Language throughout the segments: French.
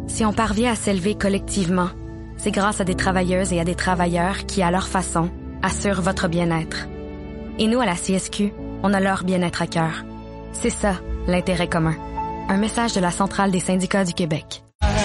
Si on parvient à s'élever collectivement, c'est grâce à des travailleuses et à des travailleurs qui, à leur façon, assurent votre bien-être. Et nous, à la CSQ, on a leur bien-être à cœur. C'est ça, l'intérêt commun. Un message de la Centrale des syndicats du Québec.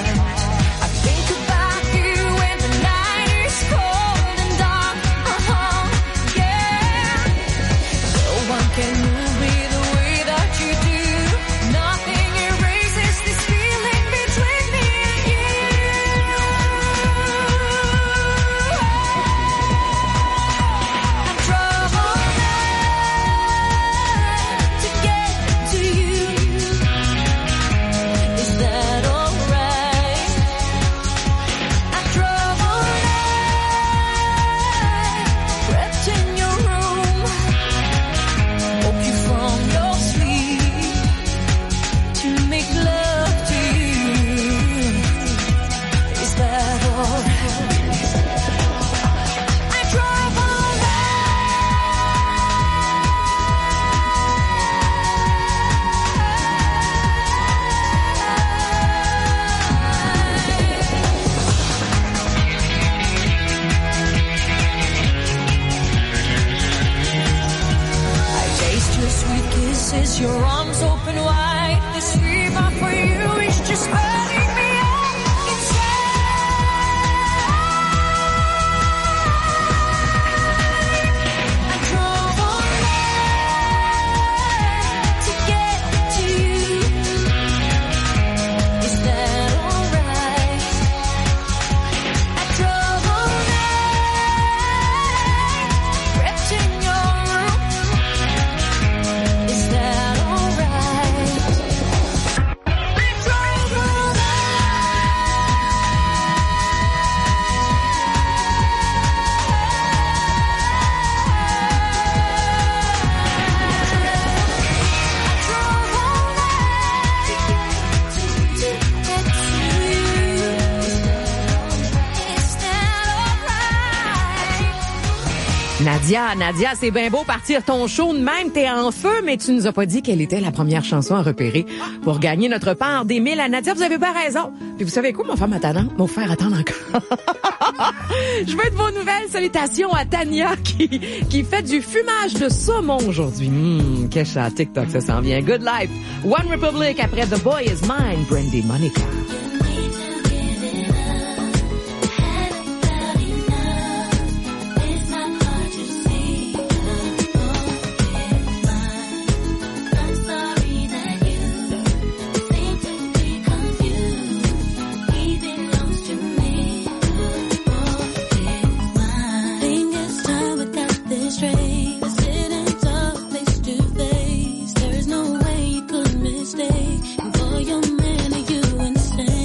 Your arms open wide, this fever for you is just burning me up inside. I drove all night to get to you. Is that alright? I drove all night, crept in your room. Is that Nadia, c'est bien beau partir ton show de même, t'es en feu, mais tu nous as pas dit quelle était la première chanson à repérer pour gagner notre part des 1000 à Nadia. Vous avez pas raison. Puis vous savez quoi, mon frère attendre encore. Je veux de vos nouvelles. Salutations à Tania qui fait du fumage de saumon aujourd'hui. Quel chat TikTok, ça s'en vient. Good life. One Republic après The Boy Is Mine, Brandy Monica. Mistake, and for your man, you insane.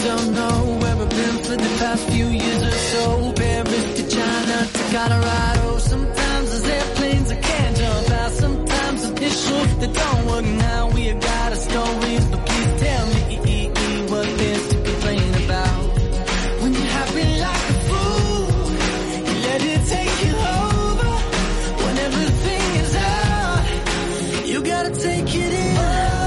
don't know where we've been for the past few years or so. Paris to China to Colorado. Sometimes there's airplanes I can't jump out. Sometimes there's issues that don't work now. We have got our stories, but please tell me what there's to complain about. When you're happy like a fool, you let it take you over. When everything is out, you gotta take it in.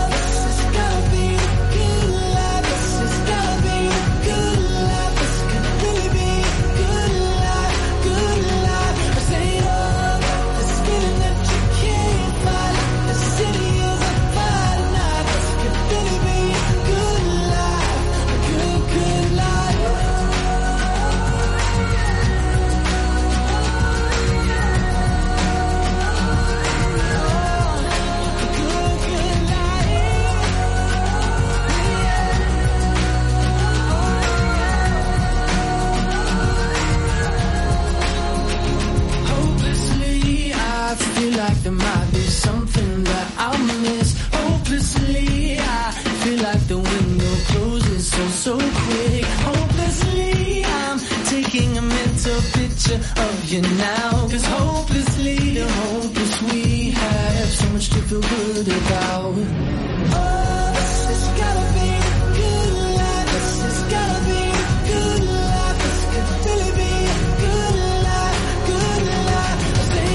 There might be something that I'll miss. Hopelessly, I feel like the window closes so quick. Hopelessly, I'm taking a mental picture of you now. Cause hopelessly, the hopeless we have so much to feel good about. Oh, this has gotta be a good life. This has gotta be a good life. This could really be a good life, good life. I say,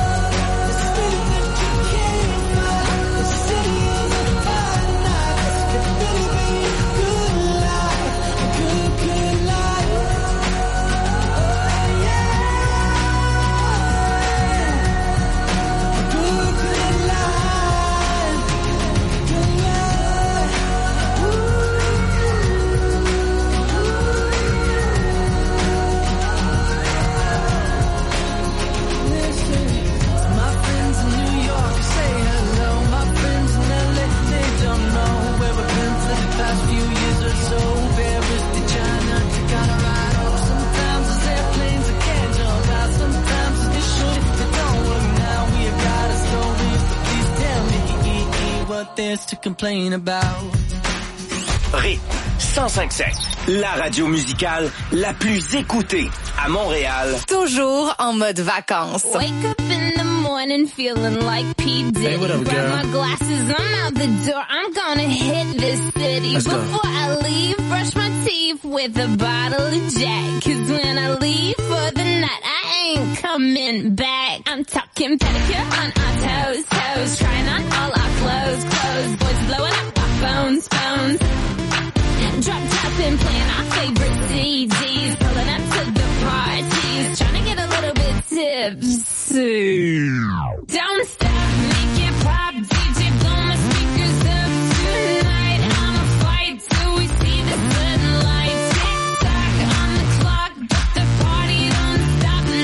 there's to complain about. Rythme 105.7, la radio musicale la plus écoutée à Montréal. Toujours en mode vacances. Wake up in the morning feeling like P. Diddy. Hey, what up, Grab girl? my glasses, I'm out the door. I'm gonna hit this city. Let's go. Before I leave, brush my teeth with a bottle of Jack. Cause when I leave for the night, I ain't coming back. I'm talking pedicure on our toes. Trying on all our clothes. Boys blowing up our phones. Drop top and playing our favorite CDs. Pulling up to the parties. Trying to get a little bit tipsy. Don't stop, make it pop. DJ, blow my speakers up tonight. I'ma fight till we see the sunlight. Tick-tock on the clock, but the party don't stop, no.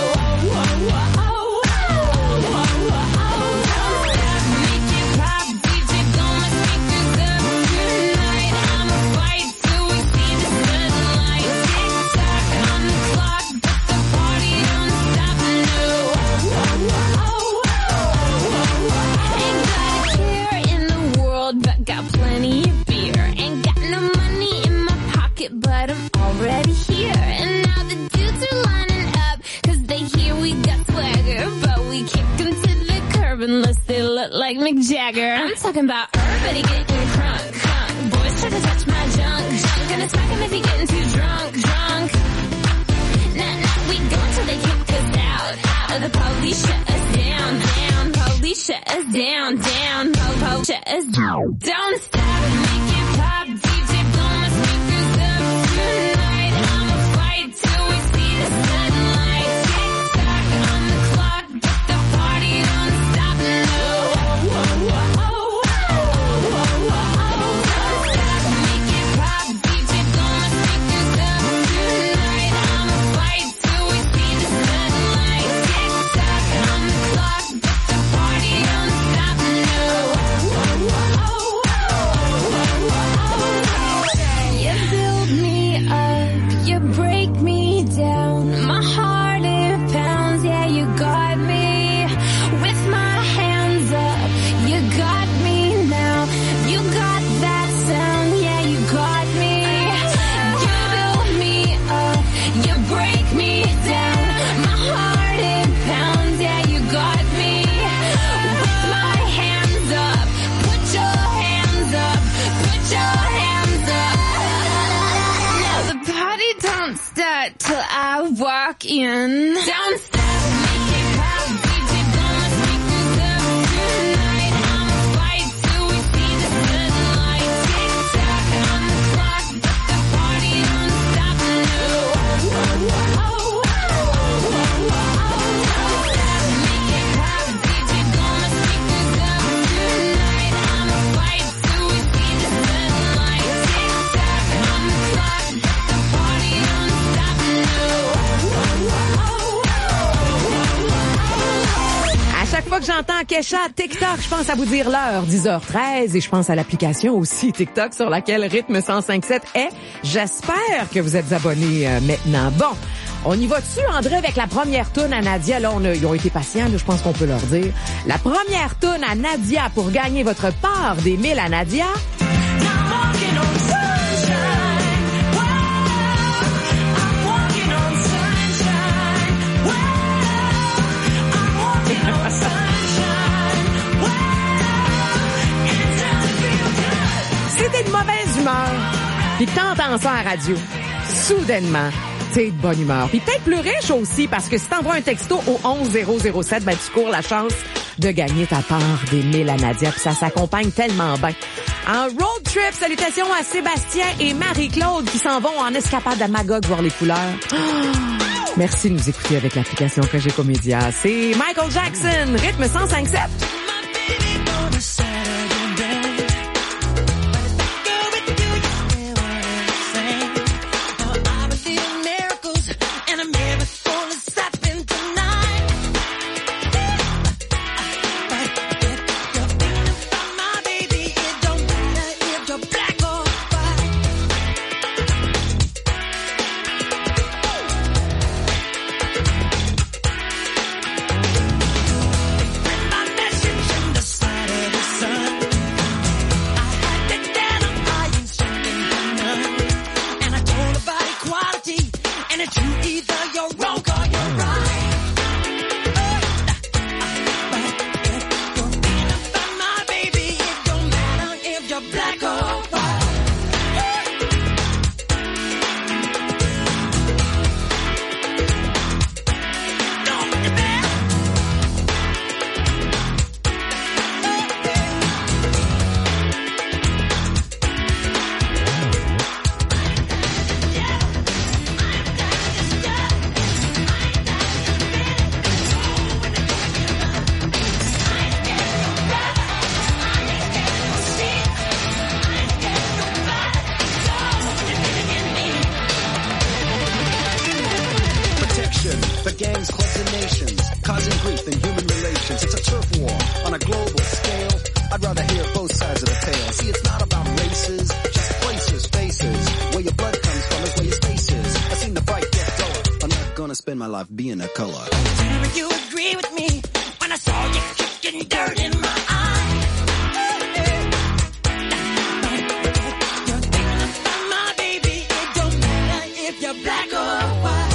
Don't stop, make it pop. DJ, blow my speakers up tonight. I'ma fight till we see the sunlight. Tick-tock on the clock, but the party don't stop, no. Ain't got a care in the world, but got plenty of beer. Ain't got no money in my pocket, but I'm already here. And now the dudes are lining up, cause they hear we got swagger. But we kick them to the curb unless they look like Mick Jagger. I'm talking about everybody getting crunk. Boys try to touch my junk. Gonna smack him if he getting too drunk. Nah, we go until they kick us out. The police shut us down. Police shut us down. Police shut us down. Don't stop, make it pop. DJ, blow my speakers up tonight. I'ma fight till we see the sunlight. Tick-tock on the clock, but the party don't stop, no. Don't stop, make it pop. DJ, blow my speakers up tonight. I'ma fight till we see the sunlight. Tick-tock on the clock, but the party don't stop, no. start till I walk in. Don't stop, make it pop, DJ blow my speakers up tonight. I'ma fight till we see the sunlight. Tick tock on the clock, but the party don't stop now. Make it pop, DJ blow my speakers up tonight. I'ma fight till we see the sunlight. Tick tock on the clock, but the party don't stop now. À chaque fois que j'entends Kesha TikTok, je pense à vous dire l'heure, 10h13, et je pense à l'application aussi TikTok sur laquelle Rythme 105.7 est. J'espère que vous êtes abonnés maintenant. Bon, on y va dessus, André, avec la première toune à Nadia. Là, ils ont été patients, là, je pense qu'on peut leur dire. La première toune à Nadia pour gagner votre part des 1000 à Nadia. C'était de mauvaise humeur. Puis que t'entends ça à la radio, soudainement, t'es de bonne humeur. Puis peut-être plus riche aussi, parce que si t'envoies un texto au 11007, ben tu cours la chance de gagner ta part des 1000 à Nadia. Puis ça s'accompagne tellement bien. En road trip, salutations à Sébastien et Marie-Claude qui s'en vont en escapade à Magog voir les couleurs. Merci de nous écouter avec l'application Cogeco Média. C'est Michael Jackson, Rythme 105.7. Spend my life being a color. You agree with me when I saw you kicking dirt in my eye. You're thinking about my baby. It don't matter if you're black or white.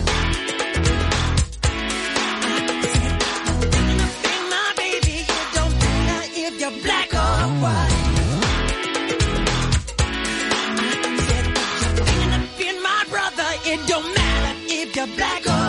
You're thinking about my baby. It don't matter if you're black or white. You're thinking of being my brother. It don't matter if you're black or white.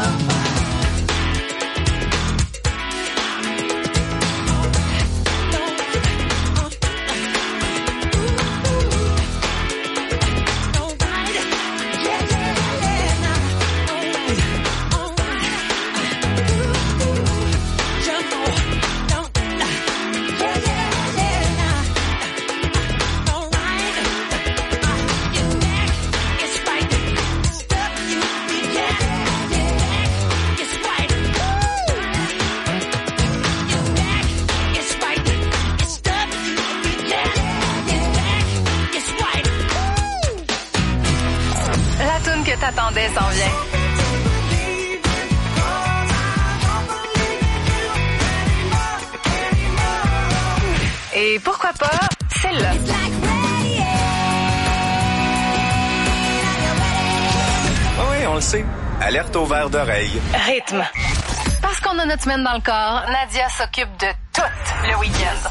T'attendais s'en vient. Et pourquoi pas celle-là. Oui, on le sait. Alerte au verre d'oreille. Rythme. Parce qu'on a notre semaine dans le corps, Nadia s'occupe de tout le week-end.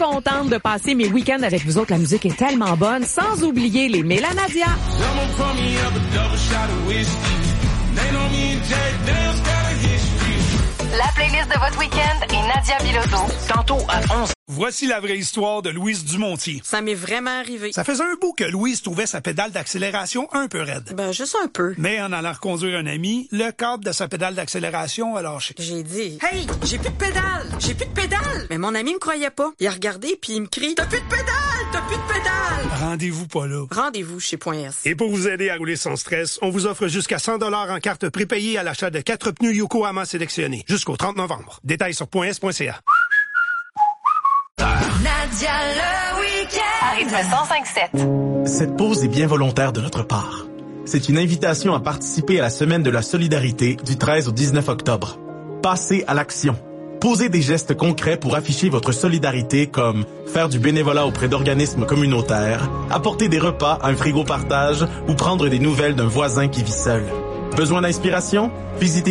contente de passer mes week-ends avec vous autres. La musique est tellement bonne, sans oublier les Mélanadia. La playlist de votre week-end est Nadia Bilodeau. Tantôt à 11. Voici la vraie histoire de Louise Dumontier. Ça m'est vraiment arrivé. Ça faisait un bout que Louise trouvait sa pédale d'accélération un peu raide. Ben, juste un peu. Mais en allant reconduire un ami, le câble de sa pédale d'accélération a lâché. J'ai dit, hey, j'ai plus de pédale! J'ai plus de pédale! Mais mon ami me croyait pas. Il a regardé puis il me crie, t'as plus de pédale! T'as plus de pédale! Rendez-vous pas là. Rendez-vous chez .s. Et pour vous aider à rouler sans stress, on vous offre jusqu'à 100 $ en carte prépayée à l'achat de 4 pneus Yokohama sélectionnés jusqu'au 30 novembre. Détails sur .s.ca. Nadia le week-end. À rythme 105.7. Cette pause est bien volontaire de notre part. C'est une invitation à participer à la Semaine de la solidarité du 13 au 19 octobre. Passez à l'action. Posez des gestes concrets pour afficher votre solidarité comme faire du bénévolat auprès d'organismes communautaires, apporter des repas à un frigo partage ou prendre des nouvelles d'un voisin qui vit seul. Besoin d'inspiration? Visitez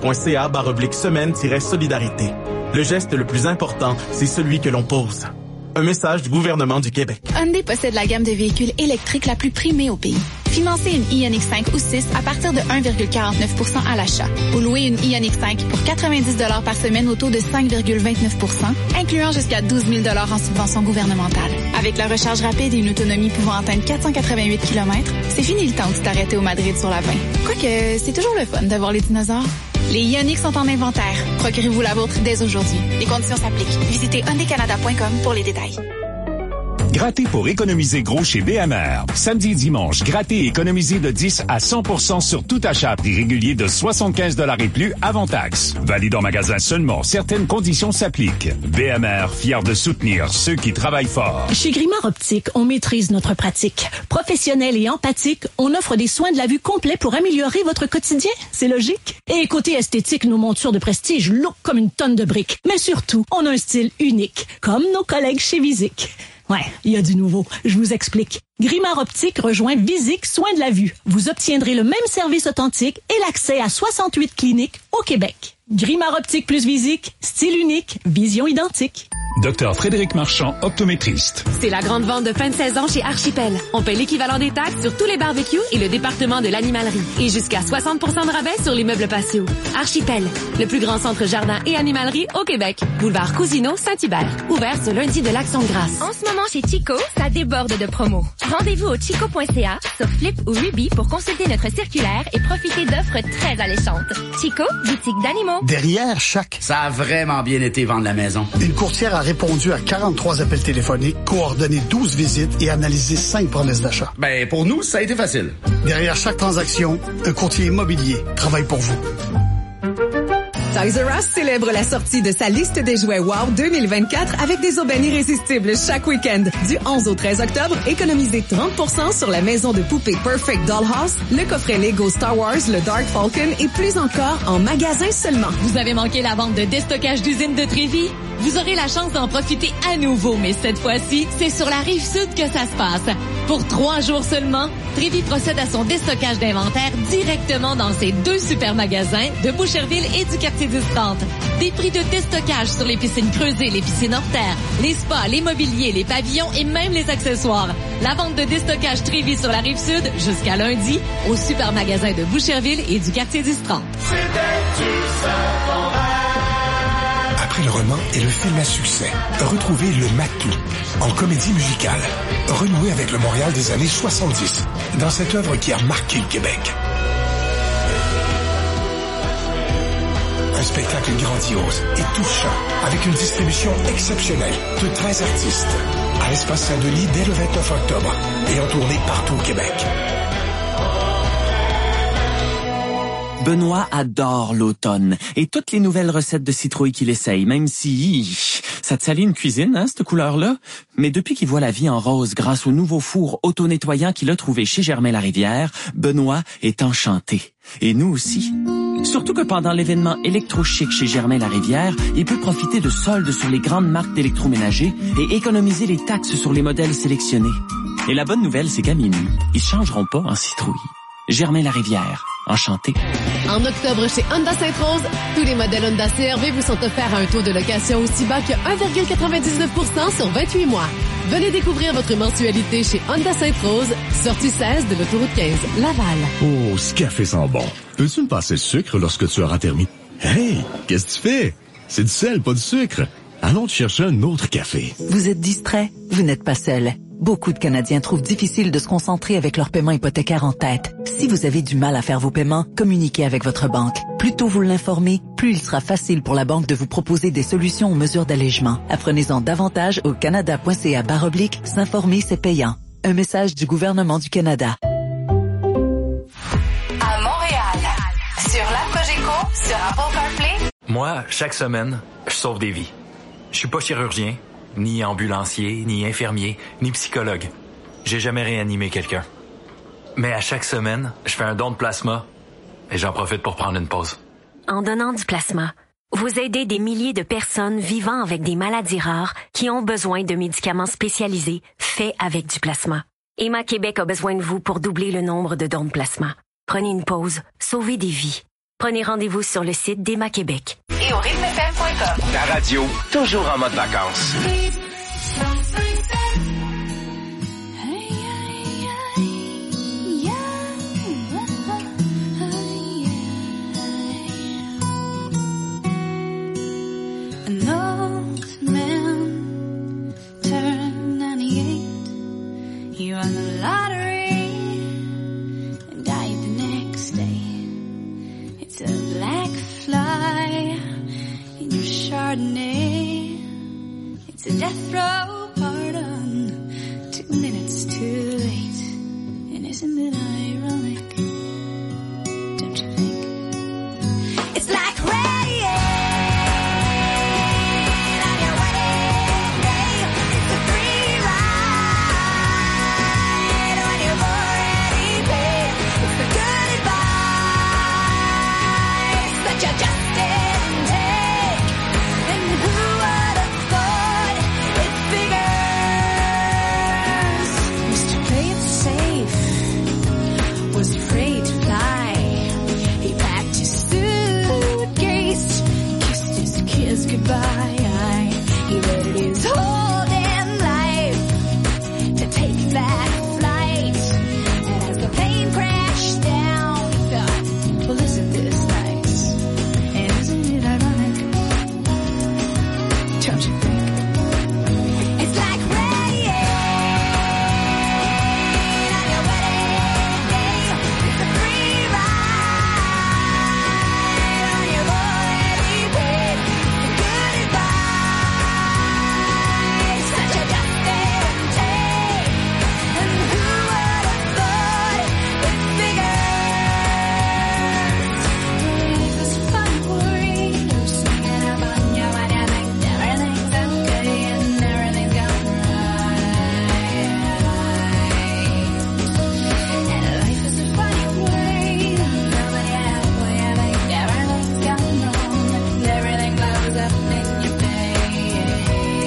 québec.ca/semaine-solidarité. Le geste le plus important, c'est celui que l'on pose. Un message du gouvernement du Québec. Hyundai possède la gamme de véhicules électriques la plus primée au pays. Financez une Ioniq 5 ou 6 à partir de 1,49% à l'achat. Ou louez une Ioniq 5 pour 90 $ par semaine au taux de 5,29%, incluant jusqu'à 12 000 $ en subvention gouvernementale. Avec la recharge rapide et une autonomie pouvant atteindre 488 km, c'est fini le temps de t'arrêter au Madrid sur la 20. Quoique, c'est toujours le fun de voir les dinosaures. Les Ioniq sont en inventaire. Procurez-vous la vôtre dès aujourd'hui. Les conditions s'appliquent. Visitez hyundaicanada.com pour les détails. Gratter pour économiser gros chez BMR. Samedi et dimanche, gratter et économiser de 10 à 100% sur tout achat à prix régulier de 75 $ et plus avant taxe. Valide en magasin seulement. Certaines conditions s'appliquent. BMR, fier de soutenir ceux qui travaillent fort. Chez Grimard Optique, on maîtrise notre pratique. Professionnel et empathique, on offre des soins de la vue complets pour améliorer votre quotidien. C'est logique. Et côté esthétique, nos montures de prestige look comme une tonne de briques. Mais surtout, on a un style unique, comme nos collègues chez Visic. Ouais, il y a du nouveau. Je vous explique. Grimard Optique rejoint Visic Soins de la vue. Vous obtiendrez le même service authentique et l'accès à 68 cliniques au Québec. Grimard Optique plus Visic, style unique, vision identique. Dr Frédéric Marchand, optométriste. C'est la grande vente de fin de saison chez Archipel. On paie l'équivalent des taxes sur tous les barbecues et le département de l'animalerie. Et jusqu'à 60 % de rabais sur les meubles patio. Archipel, le plus grand centre jardin et animalerie au Québec. Boulevard Cousineau, Saint-Hubert. Ouvert ce lundi de l'Action de grâce. En ce moment chez Chico, ça déborde de promos. Rendez-vous au chico.ca sur Flip ou Ruby pour consulter notre circulaire et profiter d'offres très alléchantes. Chico, boutique d'animaux. Derrière chaque... Ça a vraiment bien été vendre la maison. Une courtière a répondu à 43 appels téléphoniques, coordonné 12 visites et analysé 5 promesses d'achat. Ben, pour nous, ça a été facile. Derrière chaque transaction, un courtier immobilier travaille pour vous. Toys R Us célèbre la sortie de sa liste des jouets WOW 2024 avec des aubaines irrésistibles chaque week-end. Du 11 au 13 octobre, économisez 30% sur la maison de poupées Perfect Dollhouse, le coffret Lego Star Wars, le Dark Falcon et plus encore en magasin seulement. Vous avez manqué la vente de déstockage d'usine de Trévis? Vous aurez la chance d'en profiter à nouveau, mais cette fois-ci, c'est sur la Rive-Sud que ça se passe. Pour 3 jours seulement, Trévis procède à son déstockage d'inventaire directement dans ses 2 super magasins de Boucherville et du quartier 10-30. Des prix de déstockage sur les piscines creusées, les piscines hors terre, les spas, les mobiliers, les pavillons et même les accessoires. La vente de déstockage Trévis sur la Rive-Sud jusqu'à lundi au super magasin de Boucherville et du quartier 10-30. Après le roman et le film à succès, retrouvez Le Matou en comédie musicale. Renouez avec le Montréal des années 70 dans cette œuvre qui a marqué le Québec. Un spectacle grandiose et touchant avec une distribution exceptionnelle de 13 artistes à l'Espace Saint-Denis dès le 29 octobre et en tournée partout au Québec. Benoît adore l'automne et toutes les nouvelles recettes de citrouille qu'il essaye, même si ça te salit une cuisine, hein, cette couleur-là. Mais depuis qu'il voit la vie en rose grâce au nouveau four auto-nettoyant qu'il a trouvé chez Germain-Larivière, Benoît est enchanté. Et nous aussi. Surtout que pendant l'événement électro-chic chez Germain-Larivière, il peut profiter de soldes sur les grandes marques d'électroménager et économiser les taxes sur les modèles sélectionnés. Et la bonne nouvelle, c'est qu'à minuit, ils changeront pas en citrouille. Germain-Larivière, Enchanté. En octobre, chez Honda Sainte-Rose, tous les modèles Honda CR-V vous sont offerts à un taux de location aussi bas que 1,99% sur 28 mois. Venez découvrir votre mensualité chez Honda Sainte-Rose, sortie 16 de l'autoroute 15, Laval. Oh, ce café sent bon. Peux-tu me passer le sucre lorsque tu auras terminé? Hey, qu'est-ce que tu fais? C'est du sel, pas du sucre. Allons te chercher un autre café. Vous êtes distrait? Vous n'êtes pas seul. Beaucoup de Canadiens trouvent difficile de se concentrer avec leur paiement hypothécaire en tête. Si vous avez du mal à faire vos paiements, communiquez avec votre banque. Plus tôt vous l'informez, plus il sera facile pour la banque de vous proposer des solutions aux mesures d'allègement. Apprenez-en davantage au canada.ca/s'informer, c'est payant. Un message du gouvernement du Canada. À Montréal, sur la Cogeco, sur Apple CarPlay. Moi, chaque semaine, je sauve des vies. Je suis pas chirurgien, ni ambulancier, ni infirmier, ni psychologue. J'ai jamais réanimé quelqu'un. Mais à chaque semaine, je fais un don de plasma et j'en profite pour prendre une pause. En donnant du plasma, vous aidez des milliers de personnes vivant avec des maladies rares qui ont besoin de médicaments spécialisés faits avec du plasma. Emma Québec a besoin de vous pour doubler le nombre de dons de plasma. Prenez une pause, sauvez des vies. Prenez rendez-vous sur le site d'Emma Québec. Et au rythmefm.com. La radio, toujours en mode vacances. An old man turned 98. He won the lottery and died the next day. It's a black fly in your Chardonnay. It's a death row pardon, 2 minutes too late. And isn't it ironic? Don't you think? It's like rain on your wedding day. It's a free ride when you've already paid. It's the good advice that you just didn't take. And who would have thought it figures? Mr. Play It Safe was afraid to fly. He packed his suitcase, kissed his kids goodbye. He waited his whole damn life to take that flight. And as the plane crashed down, he thought, well, isn't this nice? And isn't it ironic? Don't you think? It's like rain on your wedding day. It's a free ride when you've already paid. The good advice that you just didn't take. And who would have thought it figures? Life is fun worrying, singing about you when you think everything's okay and everything's going right. And life is a funny worry, nobody halfway, I think everything's gone wrong and everything blows up in your face.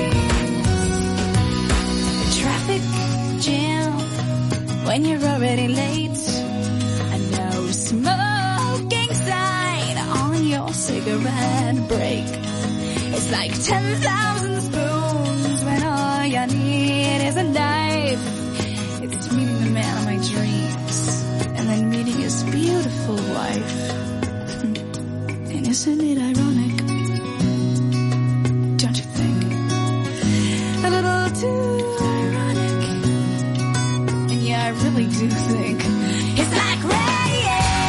The traffic jam when you're already late. A no smoking sign on your cigarette break. It's like 10,000 spoons when all you need is a knife. It's meeting the man of my dreams and then meeting his beautiful wife. And isn't it ironic? Don't you think? A little too ironic. And yeah, I really do think it's like rain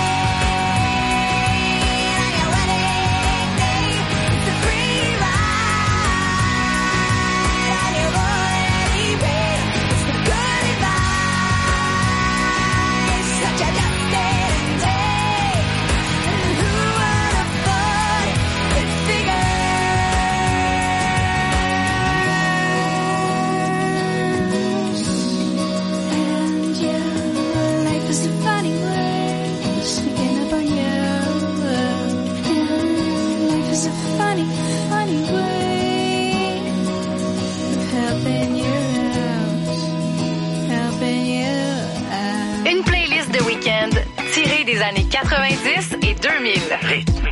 on your wedding day. It's a free ride when you've already paid. It's the good advice that you just didn't take. And who would have thought it figures? And yeah, life is 90 et 2000. Rythme.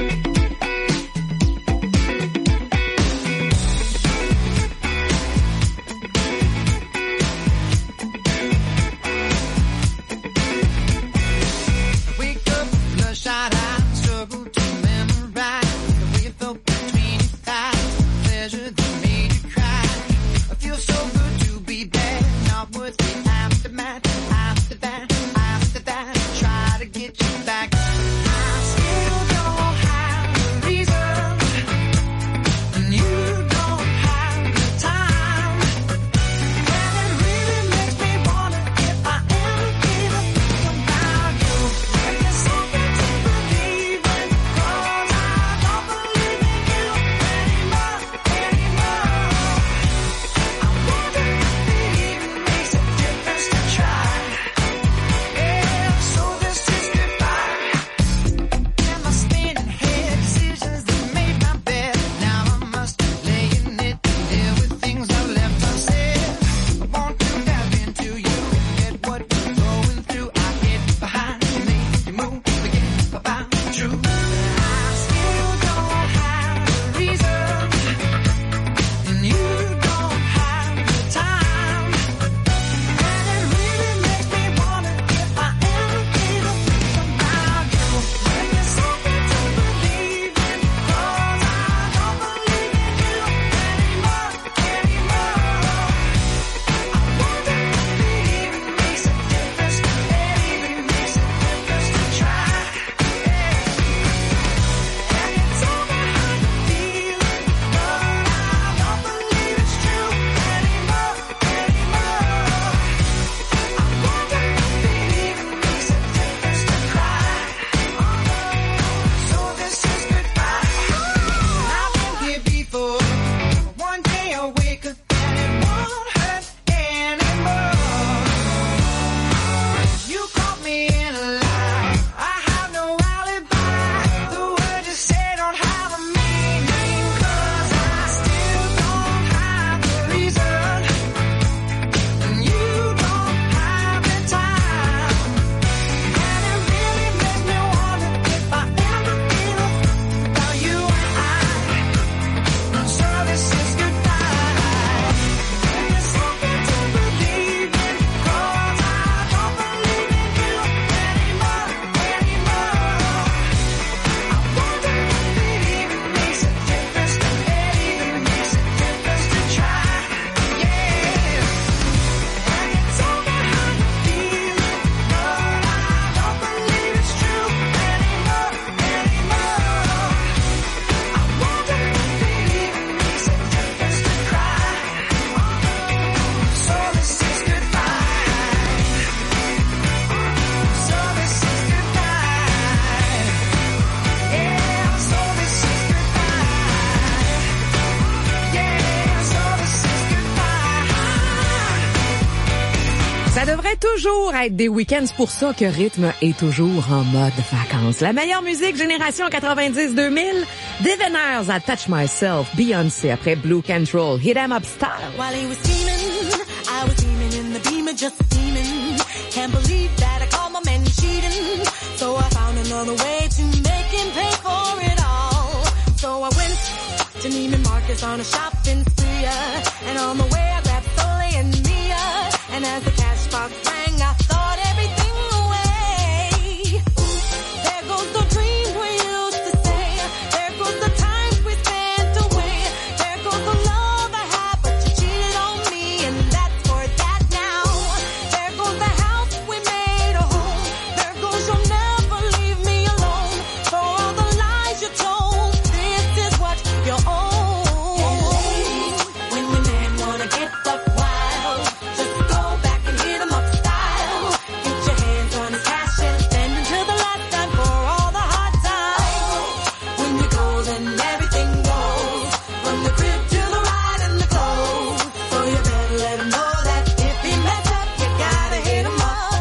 Ça devrait toujours être des week-ends, c'est pour ça que Rythme est toujours en mode vacances. La meilleure musique, génération 90-2000, Diviners à Touch Myself, Beyoncé après Blue Control, Hit 'em Up Style. While he was steaming, I was steaming in the Beamer, just steaming. Can't believe that I caught my man cheating. So I found another way to make him pay for it all. So I went to Neiman Marcus on a shopping spree, and on the way I grabbed Soleil and Mia, and as the cash box rang, I thought everything away. There goes the dream we used to say. There goes the time we spent away. There goes the love I had, but you cheated on me, and that's for that now. There goes the house we made a home. There goes you'll never leave me alone. For all the lies you told, this is what you own. When your man wanna get up wild, just go back and hit 'em up style. Get your hands on his cash and spend until the last time for all the hard times. When you go, then everything goes. From the crib to the ride and the clothes. So you better let him know that if he mess up, you gotta hit him up.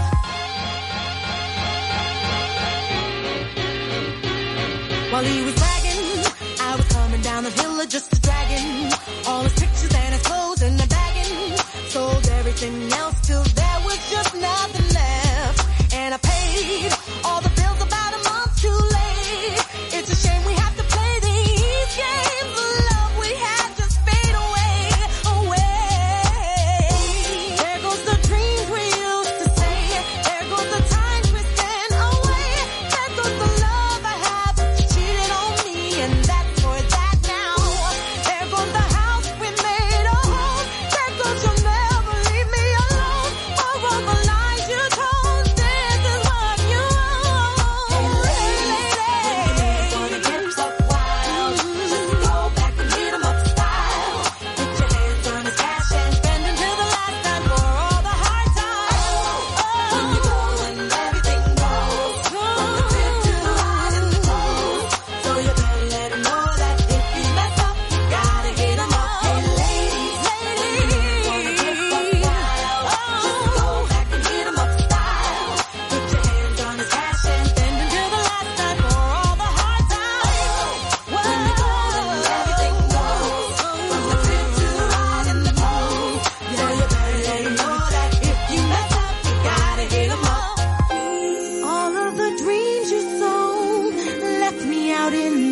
While he was bragging, I was coming down the hill just a dragging. All his pictures and his clothes and the bagging. Sold everything else till there was just nothing left. And I paid all the bills about a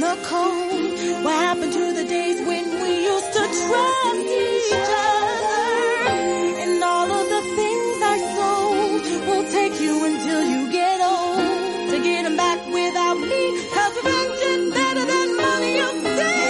the cold? What happened to the days when we used to trust each other? And all of the things I sold will take you until you get old to get them back without me. 'Cause revenge is better than money, you say.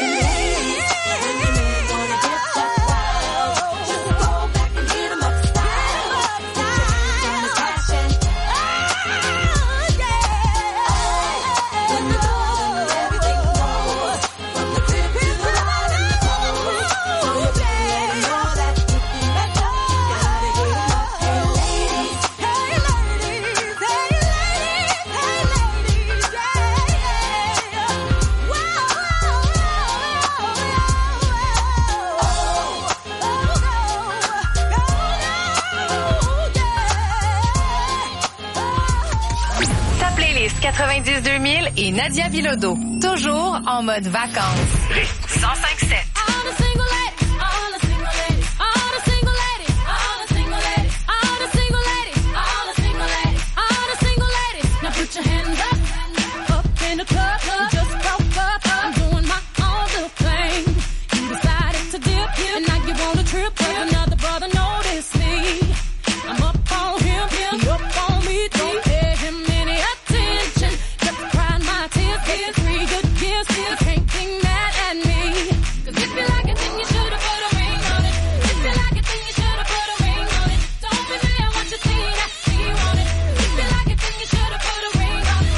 Ta playlist 90 2000 et Nadia Bilodeau. Toujours en mode vacances. 105.7. Put your hands up in the club. You just broke up. I'm doing my own little thing. You decided to dip, and now you want a trip. 'Cause another brother noticed me. I'm up on him, he up on me. Don't pay him any attention. Just crying my tears, getting 3 good years. You can't be mad at me. 'Cause if you like it, then you should've put a ring on it. If you like it, then you should've put a ring on it. Don't be mad what you see that you want it. If you like it, then you should've put a ring on it.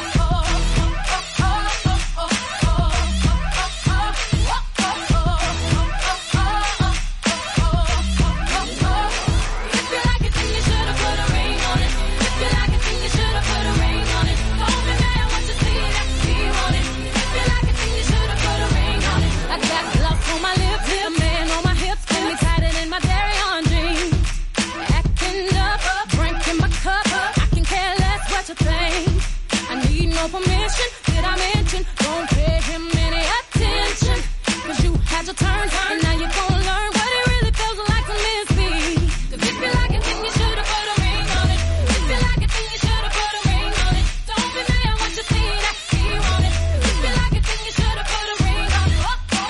No permission, did I mention? Don't pay him any attention. 'Cause you had your turn, and now you're gonna learn what it really feels like to miss me. 'Cause if you like it, then you should've put a ring on it. If you like it, then you should've put a ring on it. Don't be mad what you see that he want it. If you like it, then you should've put a ring on it.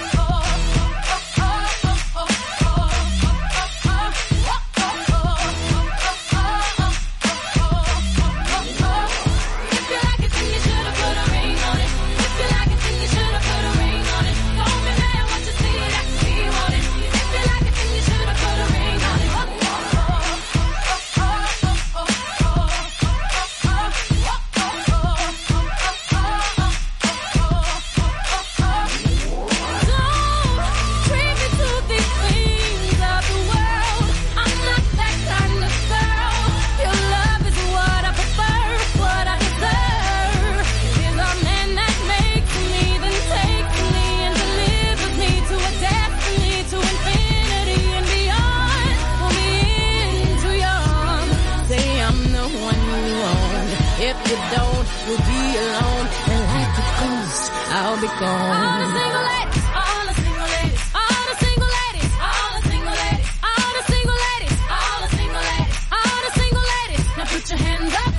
If you don't, you'll be alone. And like a ghost, I'll be gone. All the single ladies, all the single ladies, all the single ladies, all the single ladies, all the single ladies, all the single ladies, all the single ladies. Now put your hands up.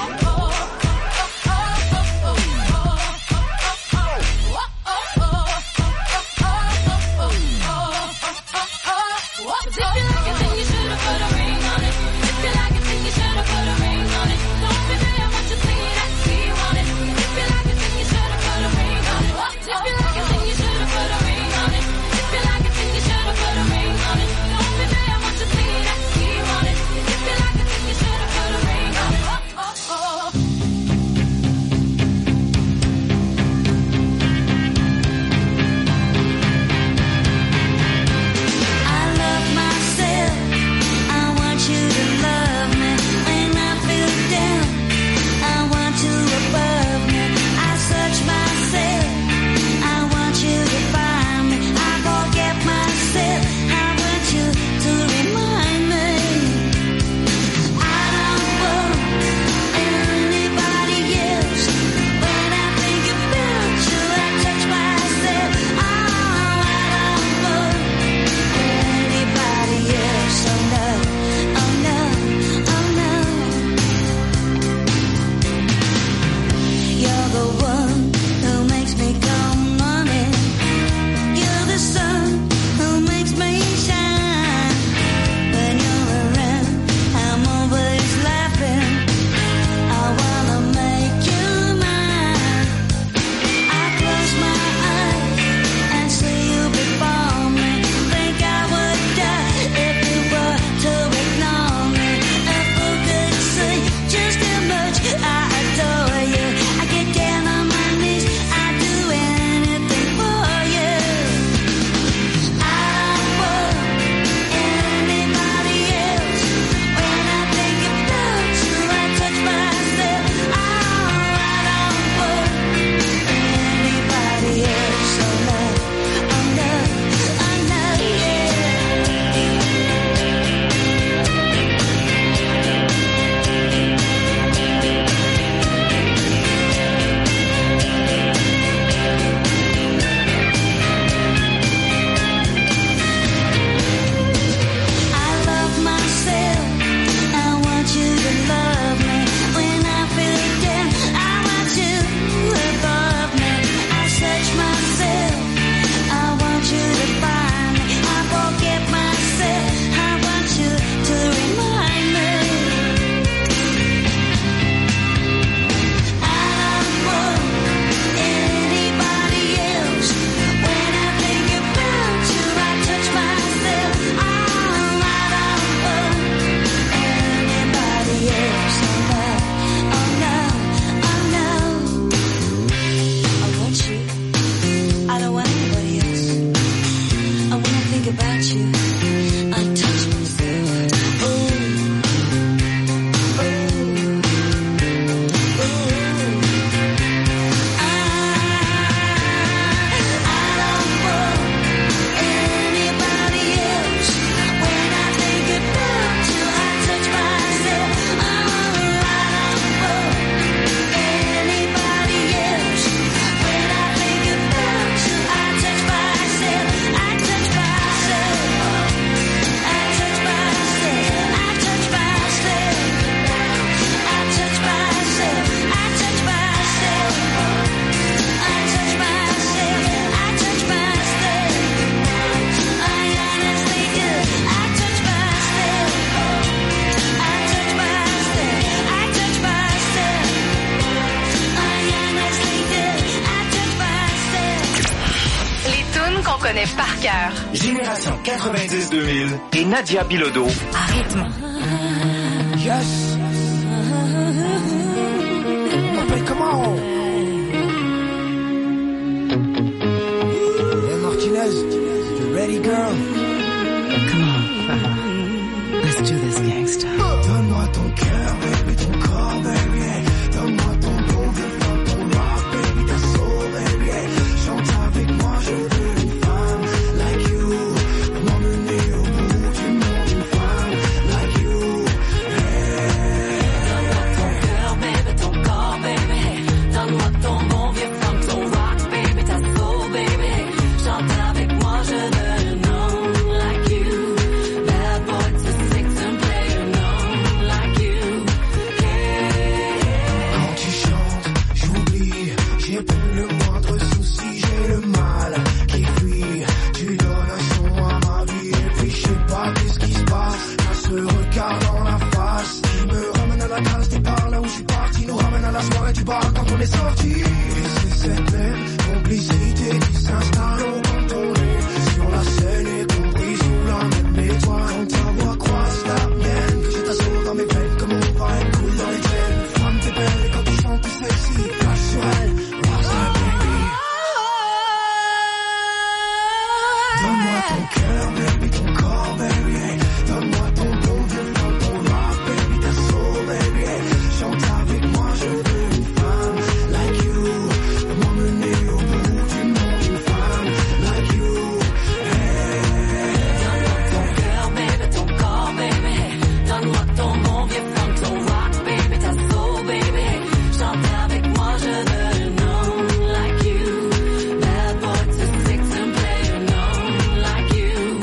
If you like it, then you should've put a ring on it. If you like it, then you should've put a ring on it. Don't be mad what you see that he want it. If you like it, then you should've put a ring on it. If you like it, then you connaît par cœur. Génération 90-2000 et Nadia Bilodeau. À rythme. Yes. Hey, come on. Hey, Martinez, you ready, girl? Come on, let's do this, gangsta. Donne-moi ton cœur, baby, ton corps, baby. Donne-moi ton bon vieux, ton rock, baby, ta soul, baby. Chante avec moi, je veux une femme like you. M'emmener au bout du monde, une femme like you. Donne-moi ton cœur, baby, ton corps, baby. Donne-moi ton bon vieux femme, ton rock, baby, ta soul, baby. Chante avec moi, je veux une homme like you. Bad boy to six and play a known like you. Quand tu chantes, j'oublie, j'ai plus le moindre souci, j'ai le mal qui fuit. Tu donnes un son à ma vie et puis je sais pas qu'est-ce qui se passe. T'as ce regard dans la face qui me ramène à la case départ, là où je suis parti, nous ramène à la soirée du bar quand on est sorti. Et c'est cette même complicité qui s'installe au quand on est sur la scène et compris sous la même étoile. Quand ta voix croise la mienne, que j'ai ta soul dans mes veines, comme on va être cool dans les chaînes. Femme t'es belle et quand tu chantes t'es sexy, crache sur elle, what's up baby. Donne-moi ton cœur baby, ton corps baby. Donne-moi ton bon vieux femme, ton rock baby, ta soul baby. Chante avec moi, je veux une femme like you. M'emmener au bout du monde, une femme like you. Donne-moi ton cœur, baby, ton corps, baby. Donne-moi ton bon vieux femme, ton rock, baby, ta soul, baby. Chante avec moi, je veux une homme like you. Bad boy to six and play a known like you.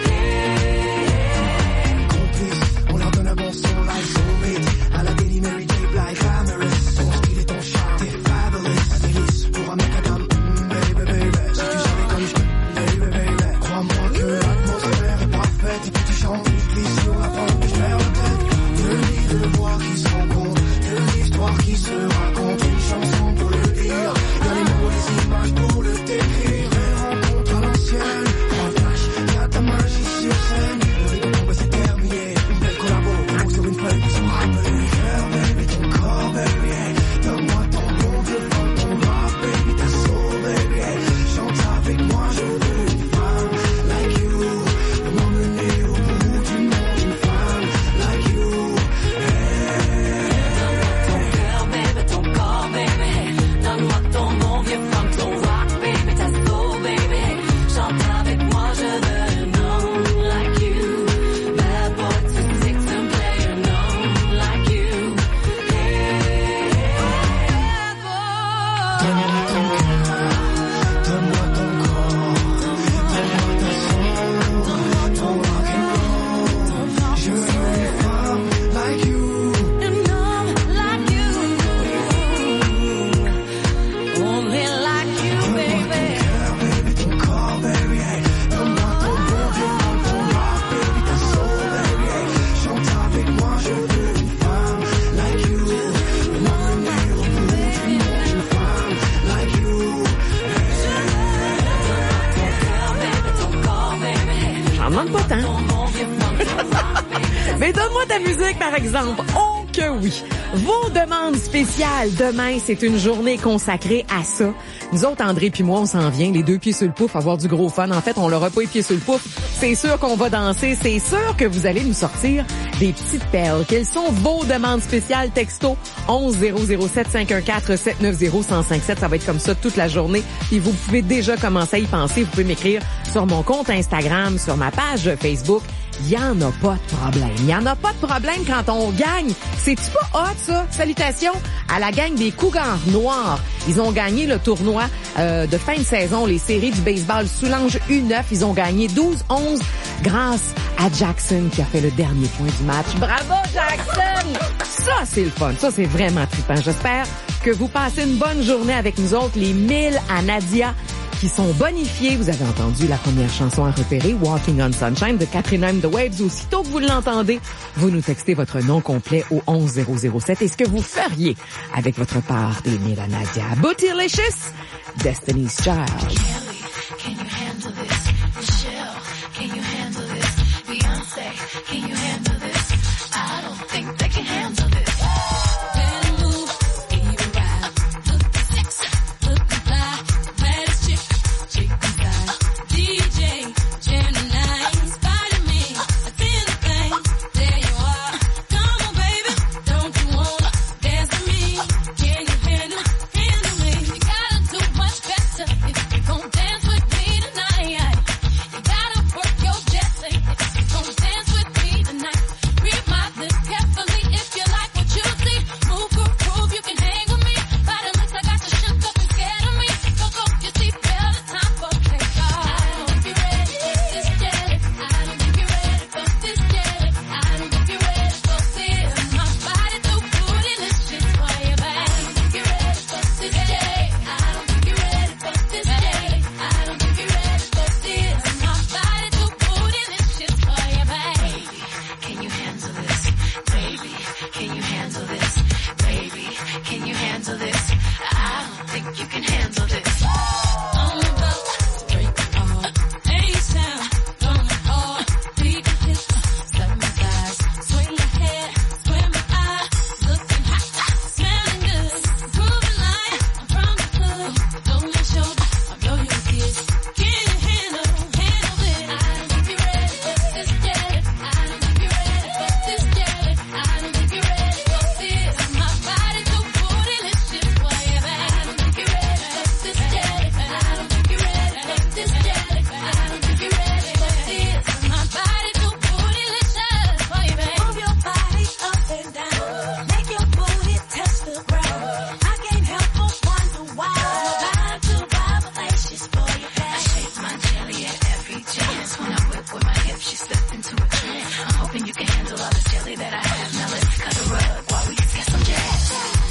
Complice, on leur donne un bon son like soulmate. À la Daily Mary J. Blige, glamorous. Ton style et ton charme, t'es fabulous. Un délice pour un mec à dame, baby, baby. Si tu savais comme je baby, baby. Crois-moi que l'atmosphère est parfaite. Et puis tu chantes, tu glisses sur la pente, je perds la tête. Deux lits de voix qui se rencontrent, deux histoires qui se racontent. Une chanson pour le dire, y'a les mots, les images pour le décrire. Les rencontres à l'ancienne, trois flash, y'a ta magie sur scène. Le rideau tombe, c'est terminé. Une belle collabo, un mot sur une feuille pour se rappeler. Cœur, baby, ton corps, baby. Donne-moi ton bon vieux femme, ton rock, baby, ta soul, baby. Chante avec moi, je veux une femme like you. M'emmener au bout du monde, une femme like you. Ton cœur, baby, ton corps, baby. Donne-moi ton bon vieux femme, ton rock, baby, ta soul, baby. Chante avec moi, je veux une homme like you. Bad boy to six and play a known like you. Donne-moi ton cœur, donne-moi ton corps, donne-moi ta soul, ton rock and roll. Je veux une femme like you. An homme like you. Only like you, baby. Baby, ton corps, baby. Donne-moi ton bon vieux femme, ton rock, baby, ta soul, baby. Chante avec moi, je veux une femme like you. M'emmener au bout du monde, une femme like you. Ton corps, baby. J'en demande pas tant. Mais donne-moi ta musique, par exemple. Oh que oui. Vos demandes spéciales. Demain, c'est une journée consacrée à ça. Nous autres, André puis moi, on s'en vient, les deux pieds sur le pouf, avoir du gros fun. En fait, on l'aura pas les pieds sur le pouf. C'est sûr qu'on va danser. C'est sûr que vous allez nous sortir des petites perles. Quelles sont vos demandes spéciales? Texto 11007 514 790 1057. Ça va être comme ça toute la journée. Et vous pouvez déjà commencer à y penser. Vous pouvez m'écrire sur mon compte Instagram, sur ma page Facebook. Il y en a pas de problème. Il y en a pas de problème quand on gagne. C'est-tu pas hot, ça? Salutations à la gang des Cougars Noirs. Ils ont gagné le tournoi de fin de saison, les séries du baseball Soulanges U9. Ils ont gagné 12-11 grâce à Jackson qui a fait le dernier point du match. Bravo, Jackson! Ça, c'est le fun. Ça, c'est vraiment trippant. J'espère que vous passez une bonne journée avec nous autres. Les 1000 à Nadia qui sont bonifiés. Vous avez entendu la première chanson à repérer, Walking on Sunshine de Catherine M. The Waves. Aussitôt que vous l'entendez, vous nous textez votre nom complet au 11007 et ce que vous feriez avec votre part des 1000 à Nadia. Bootylicious, Destiny's Child. Can you handle this? handle this. I'm about to break the heart. A-sound, going hard. Beat the hip, step my thighs. Swing your hair, swim my eyes. Looking hot, smelling good. Grooving like I'm from the hood. Blow my shoulder, I blow your kiss. Can you handle it? I don't think you're ready for this jelly. I don't think you're ready for this jelly. I don't think you're ready for this. My body too bootylicious for you, babe. I don't think you're ready for this jelly. I don't think you're ready for this jelly. I don't think you're ready for this. My body too bootylicious for you, babe. Move your body up and down. Make your booty touch the ground. I can't help but wonder why. My body too vivacious for you, babe. I shake my jelly at every chance. When I whip with my hips, she slipped into a trance. I'm hoping you can handle all this jelly that I have. Now let's cut a rug while we get some jazz.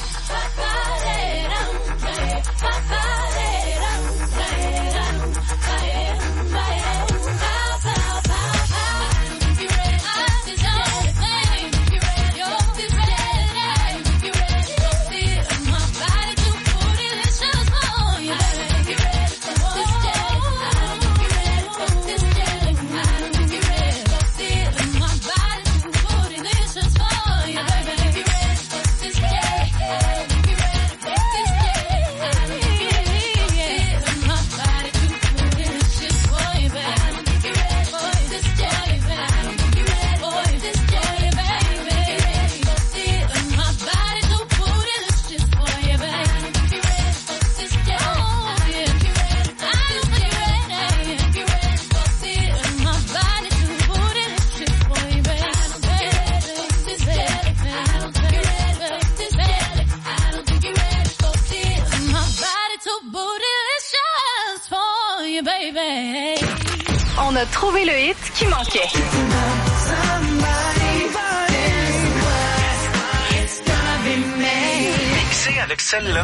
On a trouvé le hit qui manquait. Mixé avec celle-là.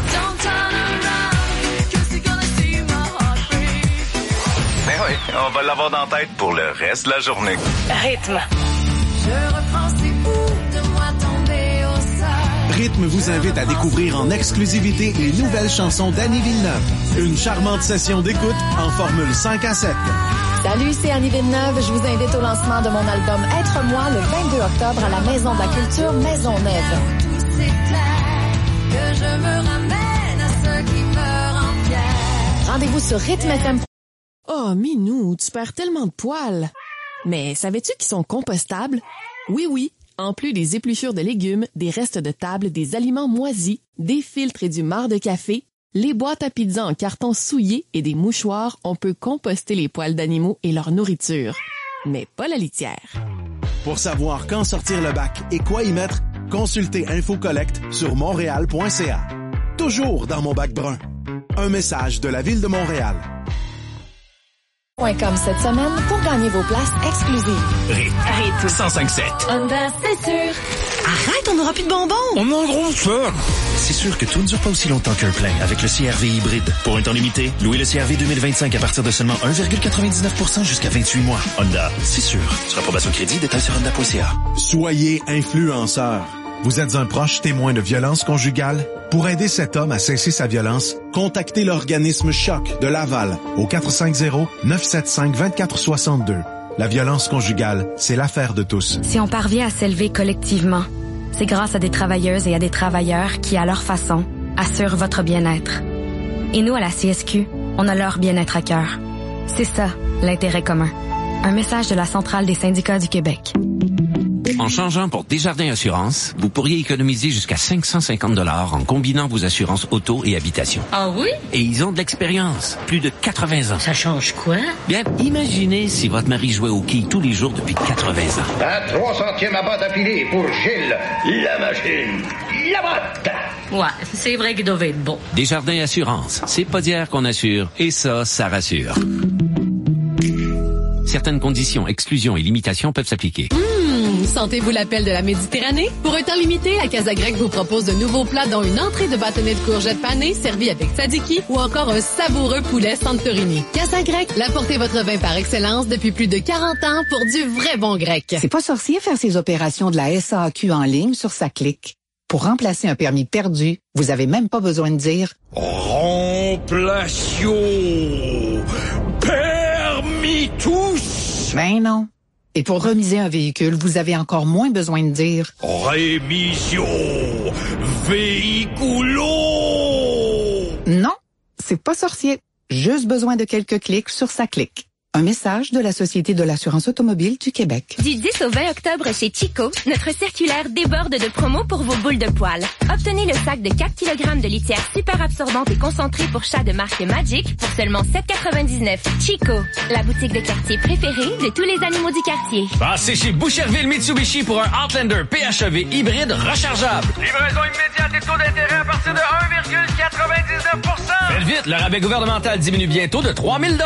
Ben oui, on va l'avoir dans la tête pour le reste de la journée. Rythme. Je reprends ces bouts de moi tombés au sol. Rythme vous invite à découvrir en exclusivité les nouvelles chansons d'Annie Villeneuve. Une charmante session d'écoute en formule 5 à 7. Salut, c'est Annie Villeneuve. Je vous invite au lancement de mon album Être moi le 22 octobre à la Maison de la Culture Maisonneuve. C'est clair que je me ramène à ce qui me rend fier. Rendez-vous sur Rythme FM. Oh, Minou, tu perds tellement de poils. Mais savais-tu qu'ils sont compostables? Oui. En plus des épluchures de légumes, des restes de table, des aliments moisis, des filtres et du marc de café, les boîtes à pizza en carton souillé et des mouchoirs, on peut composter les poils d'animaux et leur nourriture. Mais pas la litière. Pour savoir quand sortir le bac et quoi y mettre, consultez InfoCollect sur montréal.ca. Toujours dans mon bac brun. Un message de la Ville de Montréal. .com cette semaine pour gagner vos places exclusives. Rythme 105.7. Honda, c'est sûr. Arrête, on n'aura plus de bonbons. On a un gros fun. C'est sûr que tout ne dure pas aussi longtemps qu'un plein avec le CR-V hybride. Pour un temps limité, louez le CR-V 2025 à partir de seulement 1,99% jusqu'à 28 mois. Honda, c'est sûr. Sur approbation crédit, détails sur honda.ca. Soyez influenceur. Vous êtes un proche témoin de violence conjugale? Pour aider cet homme à cesser sa violence, contactez l'organisme Choc de Laval au 450-975-2462. La violence conjugale, c'est l'affaire de tous. Si on parvient à s'élever collectivement, c'est grâce à des travailleuses et à des travailleurs qui, à leur façon, assurent votre bien-être. Et nous, à la CSQ, on a leur bien-être à cœur. C'est ça, l'intérêt commun. Un message de la Centrale des syndicats du Québec. En changeant pour Desjardins Assurance, vous pourriez économiser jusqu'à 550 $ en combinant vos assurances auto et habitation. Ah oui? Et ils ont de l'expérience, plus de 80 ans. Ça change quoi? Bien, imaginez si votre mari jouait au quilles tous les jours depuis 80 ans. À 300e abat d'affilée pour Gilles, la machine, la botte. Ouais, c'est vrai qu'il devait être bon. Desjardins Assurance, c'est pas d'hier qu'on assure, et ça rassure. Certaines conditions, exclusions et limitations peuvent s'appliquer. Sentez-vous l'appel de la Méditerranée? Pour un temps limité, la Casa Grecque vous propose de nouveaux plats dont une entrée de bâtonnets de courgettes panées servie avec tzatziki ou encore un savoureux poulet Santorini. Casa Grecque, l'apportez votre vin par excellence depuis plus de 40 ans pour du vrai bon grec. C'est pas sorcier faire ses opérations de la SAQ en ligne sur sa clique. Pour remplacer un permis perdu, vous avez même pas besoin de dire « Rond Contemplation. Permis tous. Ben non. Et pour remiser un véhicule, vous avez encore moins besoin de dire « Rémission véhiculo ». Non, c'est pas sorcier. Juste besoin de quelques clics sur sa clique. Un message de la Société de l'assurance automobile du Québec. Du 10 au 20 octobre chez Chico, notre circulaire déborde de promos pour vos boules de poils. Obtenez le sac de 4 kg de litière super absorbante et concentrée pour chat de marque Magic pour seulement 7,99. Chico, la boutique de quartier préférée de tous les animaux du quartier. Passez chez Boucherville Mitsubishi pour un Outlander PHEV hybride rechargeable. Livraison immédiate et taux d'intérêt à partir de 1,99%. Faites vite, le rabais gouvernemental diminue bientôt de 3 000 $.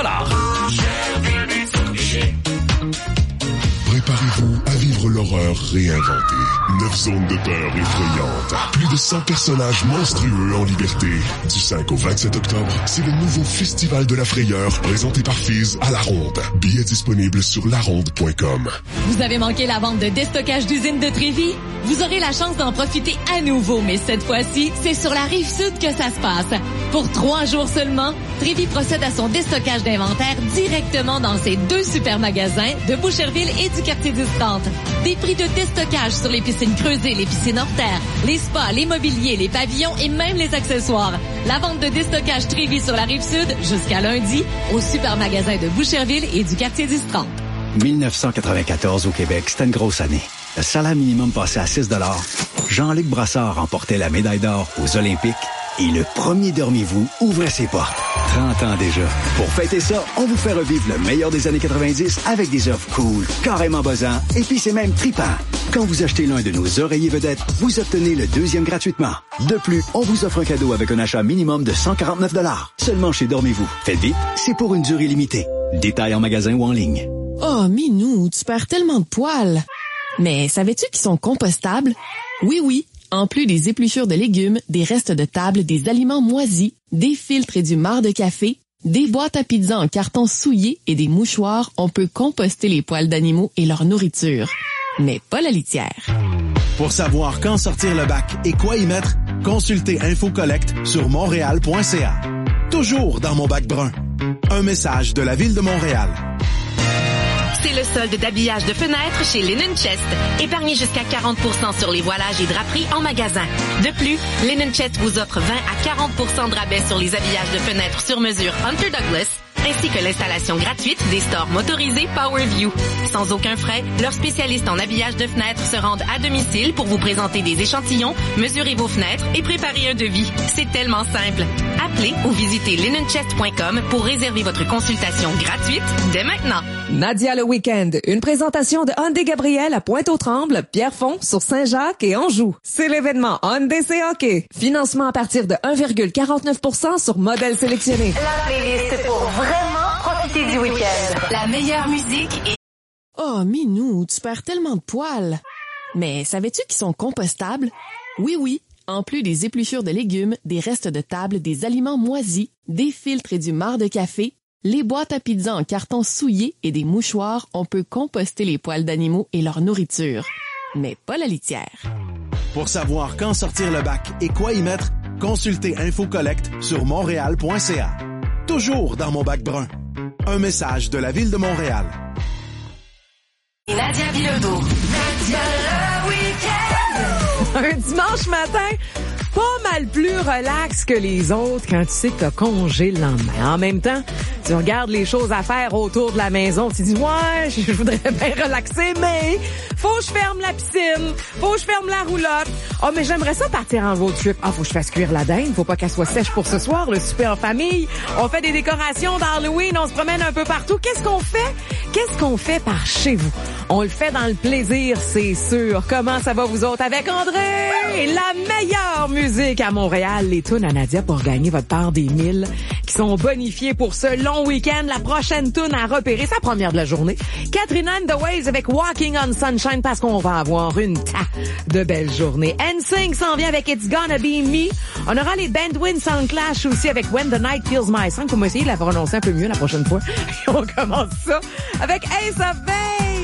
Préparez-vous à vivre l'horreur réinventée. 9 zones de peur effrayantes. Plus de 100 personnages monstrueux en liberté. Du 5 au 27 octobre, c'est le nouveau Festival de la Frayeur présenté par Fizz à La Ronde. Billets disponibles sur laronde.com. Vous avez manqué la vente de déstockage d'usine de Trévis? Vous aurez la chance d'en profiter à nouveau, mais cette fois-ci, c'est sur la Rive-Sud que ça se passe. Pour 3 jours seulement, Trévis procède à son déstockage d'inventaire directement dans ses 2 super magasins de Boucherville et du quartier du 30. Des prix de déstockage sur les piscines creusées, les piscines hors terre, les spas, les mobiliers, les pavillons et même les accessoires. La vente de déstockage Trévis sur la Rive-Sud jusqu'à lundi au super magasin de Boucherville et du quartier du 30. 1994 au Québec, c'était une grosse année. Le salaire minimum passait à 6 $. Jean-Luc Brassard remportait la médaille d'or aux Olympiques et le premier Dormez-vous ouvrait ses portes. 30 ans déjà. Pour fêter ça, on vous fait revivre le meilleur des années 90 avec des offres cool, carrément buzzants, et puis c'est même trippant. Quand vous achetez l'un de nos oreillers vedettes, vous obtenez le deuxième gratuitement. De plus, on vous offre un cadeau avec un achat minimum de 149 $. Seulement chez Dormez-vous. Faites vite, c'est pour une durée limitée. Détails en magasin ou en ligne. Oh, Minou, tu perds tellement de poils. Mais savais-tu qu'ils sont compostables? Oui. En plus des épluchures de légumes, des restes de table, des aliments moisis, des filtres et du marc de café, des boîtes à pizza en carton souillé et des mouchoirs, on peut composter les poils d'animaux et leur nourriture. Mais pas la litière. Pour savoir quand sortir le bac et quoi y mettre, consultez InfoCollect sur montréal.ca. Toujours dans mon bac brun. Un message de la Ville de Montréal. C'est le solde d'habillage de fenêtres chez Linen Chest. Épargnez jusqu'à 40% sur les voilages et draperies en magasin. De plus, Linen Chest vous offre 20 à 40% de rabais sur les habillages de fenêtres sur mesure Hunter Douglas, ainsi que l'installation gratuite des stores motorisés PowerView. Sans aucun frais, leurs spécialistes en habillage de fenêtres se rendent à domicile pour vous présenter des échantillons, mesurer vos fenêtres et préparer un devis. C'est tellement simple. Appelez ou visitez linenchest.com pour réserver votre consultation gratuite dès maintenant. Nadia le week-end, une présentation de Hyundai Gabriel à Pointe-aux-Trembles, Pierrefonds, sur Saint-Jacques et Anjou. C'est l'événement Hyundai C-Hockey. Financement à partir de 1,49% sur modèle sélectionné. La playlist pour vraiment profiter du week-end. La meilleure musique est... Oh, Minou, tu perds tellement de poils. Mais savais-tu qu'ils sont compostables? Oui. En plus des épluchures de légumes, des restes de table, des aliments moisis, des filtres et du marc de café, les boîtes à pizza en carton souillé et des mouchoirs, on peut composter les poils d'animaux et leur nourriture. Mais pas la litière. Pour savoir quand sortir le bac et quoi y mettre, consultez InfoCollect sur montréal.ca. Toujours dans mon bac brun. Un message de la Ville de Montréal. Nadia Bilodeau. Nadia le week-end. Un dimanche matin, pas mal plus relax que les autres quand tu sais que t'as congé le lendemain. En même temps, tu regardes les choses à faire autour de la maison, tu te dis ouais, je voudrais bien relaxer, mais faut que je ferme la piscine, faut que je ferme la roulotte. Oh, mais j'aimerais ça partir en road trip. Ah, faut que je fasse cuire la dinde, faut pas qu'elle soit sèche pour ce soir, le souper en famille. On fait des décorations d'Halloween, on se promène un peu partout. Qu'est-ce qu'on fait? Qu'est-ce qu'on fait par chez vous? On le fait dans le plaisir, c'est sûr. Comment ça va vous autres avec André? La meilleure musique à Montréal, les tunes à Nadia pour gagner votre part des 1000 qui sont bonifiés pour ce long week-end. La prochaine tune à repérer, sa première de la journée. Catherine and the Waves avec Walking on Sunshine parce qu'on va avoir une tas de belles journées. NSYNC s'en vient avec It's Gonna Be Me. On aura les Bandwin Sound Clash aussi avec When the Night Kills My Song. Faut essayer de la prononcer un peu mieux la prochaine fois. Et on commence ça avec Ace of Base.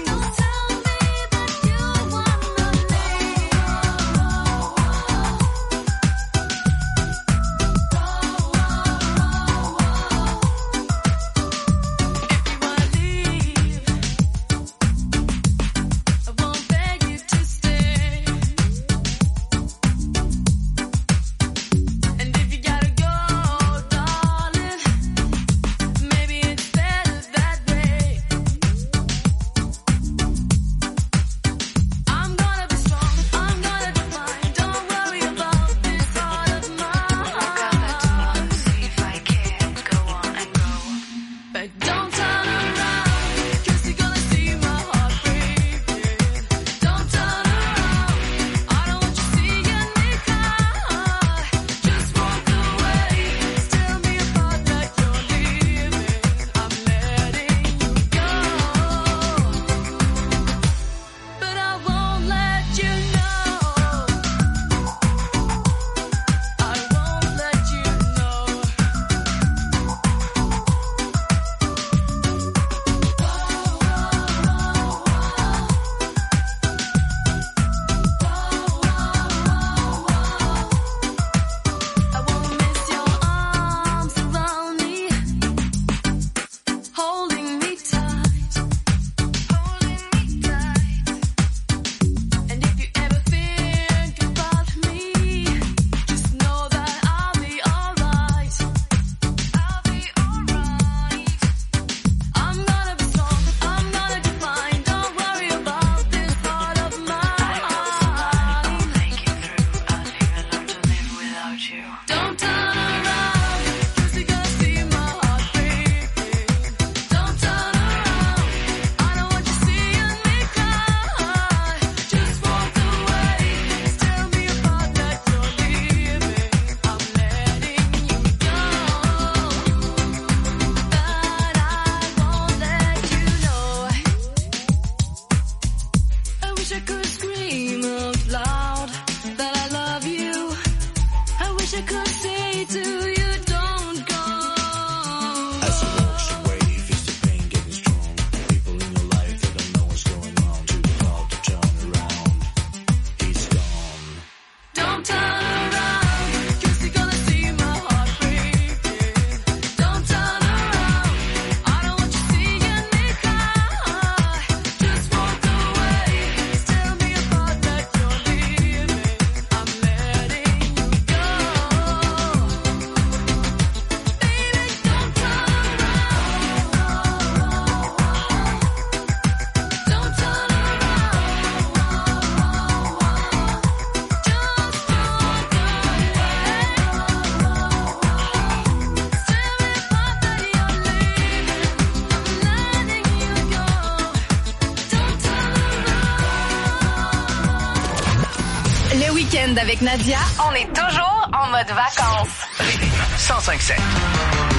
week-end avec Nadia, on est toujours en mode vacances. 105.7.